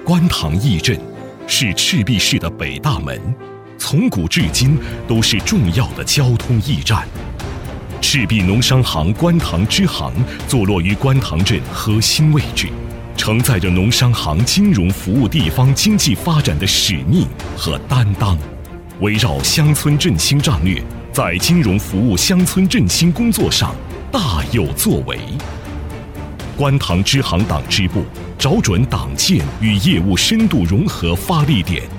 观塘驿镇是赤壁市的北大门，从古至今都是重要的交通驿站。赤壁农商行观塘支行坐落于观塘镇核心位置，承载着农商行金融服务地方经济发展的使命和担当，围绕乡村振兴战略，在金融服务乡村振兴工作上大有作为。观塘支行党支部找准党建与业务深度融合发力点，